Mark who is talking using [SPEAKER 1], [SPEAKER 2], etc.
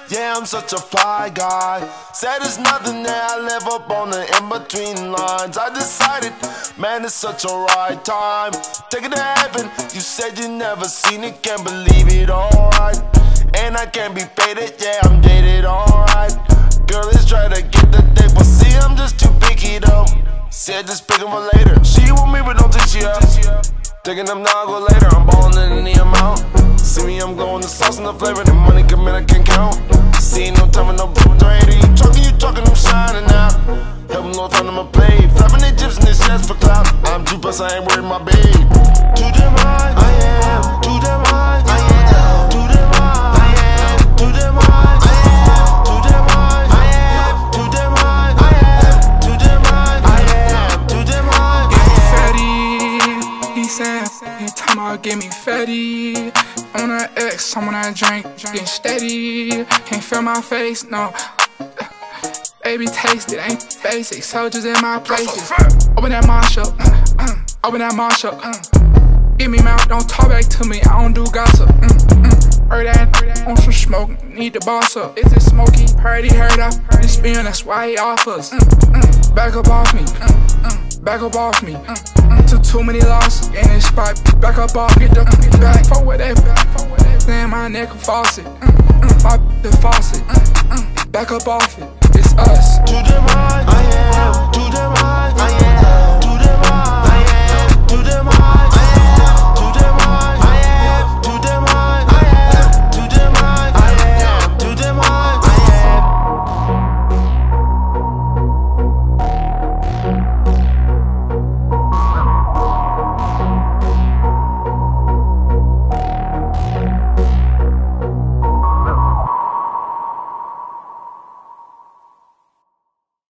[SPEAKER 1] Yeah, I'm such a fly guy. Said it's nothing that I live up on the in-between lines. I decided, man, it's such a right time. Take it to heaven, you said you never seen it, can't believe it, alright. And I can't be faded, yeah, I'm jaded, alright. Girl, let's try to get the date, but see, I'm just too picky though. Said just pick 'em for later. She want me, but don't think she up. Taking them now, I go later. I'm ballin' in the amount. See me, I'm going the sauce and the flavor. The money come in, I can't count. See no time with no brain. You talking, I'm shining out. Help them know if I'm a play. Flapping they gyps in this chest for clout. I'm G plus, I ain't worried my babe. Too damn high, I am. Too damn high, I am. Too damn high, I am. Too damn high, I am. Too damn high, I am. Too damn high, I am. Too damn high, I am. Too damn high, I am.
[SPEAKER 2] Fatty, he said, he talking about get me fatty. On that X, I'm on that drink, getting steady. Can't feel my face, no. Baby, taste it, ain't basic. Soldiers in my places. Open that marshal, open that marshal. Give me mouth, don't talk back to me, I don't do gossip. Heard that, on some smoke, need the boss up. Is it smoky? Heard he heard up, this spin, that's why he offers. Back up off me, back up off me. Too many losses, in this spot, back up off, get the back. Fuck with that, slam my neck a faucet. My the faucet, back up off it, it's us.
[SPEAKER 1] Too damn high, I am. Too damn high, I am.